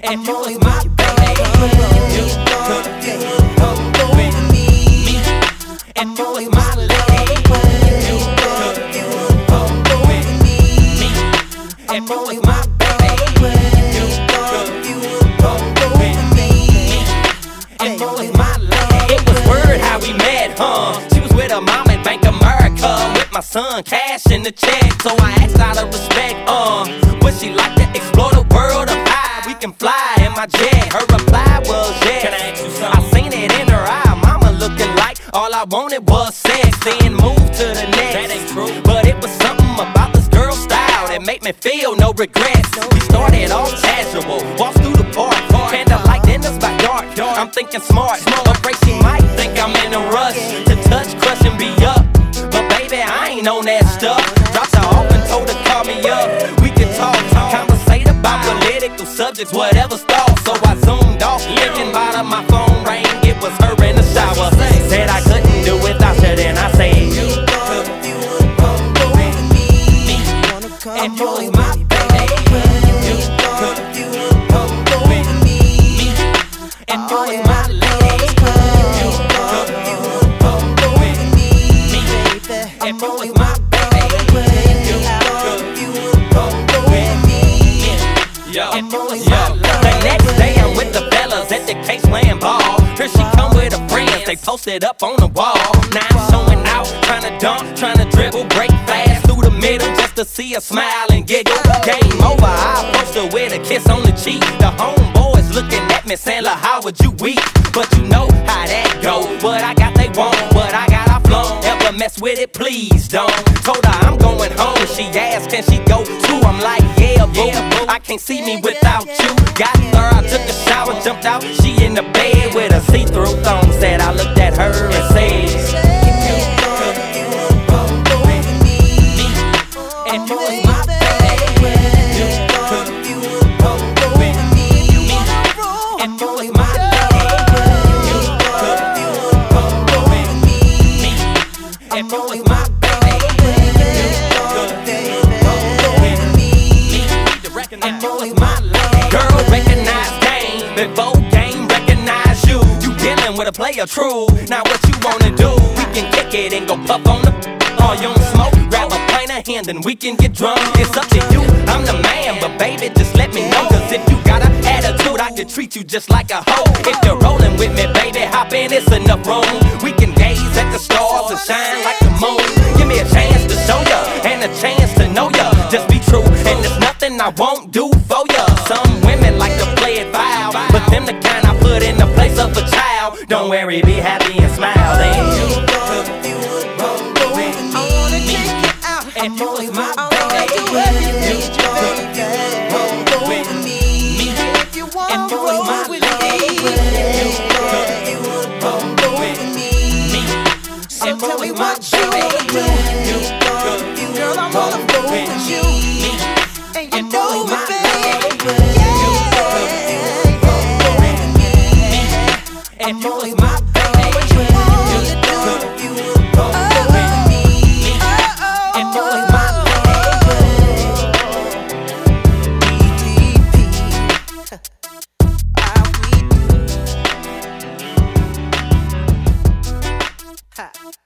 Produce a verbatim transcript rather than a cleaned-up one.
And you was my baby. You could go with me. And you was my lady. You could go with me. And you was my baby. You could go with me. And you was my lady. It was word how we met, huh? She was with her mom at Bank America, with my son cash in the check. So I asked out of respect, uh, would she like to explore the world of high? We can fly in my jet. Her reply was yes. Can I ask you something? I seen it in her eye. Mama looking like all I wanted was sex. Then moved to the next. That ain't true. But it was something about this girl's style that made me feel no regrets. We started off casual, walked through the park, candlelight dinners by dark. I'm thinking smart, afraid she might think I'm in a rush to touch, crush, and be up. But baby, I ain't on that stuff. Dropped her off and told her call me up. We can talk, conversate about political subjects, whatever stalled. So I zoomed off, thinking about her, my phone rang. It was her in the shower. Said I couldn't do without her, then I said you could go with me. And you was my baby. You could go with me. And you was my lady. You could go with me. And you was my baby. You could go with me. Yo, yo. The next day I'm with the fellas at the Case playing ball. Here she come with her friends, they posted up on the wall. Now I'm showing out, tryna dunk, tryna dribble, break fast through the middle just to see her smile and giggle. Game over, I approached her with a kiss on the cheek. The homeboys looking at me saying, "Look, how would you weep?" But you know how that go. What I got they want, what I got I flown. Ever mess with it, please don't. Told her I'm going home, she asked can she go too. I'm like, yeah, boo, I can't see me without you. Got her, I took a shower, jumped out. She in the bed with a see-through thong. Said I looked at her and said, you could go with me. And you was my baby. You could go with me. And you was my lady. You could go with me. And you was my baby. You could go with me. And you was my lady. Girl, recognize game before game recognize you. You dealing with a player true. Now what you wanna do? We can kick it and go puff on the. All you on smoke, grab a pint of hand and we can get drunk. It's up to you, I'm the man, but baby just let me know. Cause if you got an attitude, I can treat you just like a hoe. If you're rolling with me, baby, hop in, it's enough room. We can gaze at the stars and shine like the moon. Give me a chance to show ya, and a chance to know ya. Just be true, and there's nothing I won't do for ya. Some women like to play it foul, but them the kind I put in the place of a child. Don't worry, be happy and smile. Then you could go with me. And you was my baby. You could go with me. And you was my lady. You could go with me. And you was my baby. You could go with me. And you was my lady. You could go with me. And you was my baby. You could go with me. And you was my lady. Ha.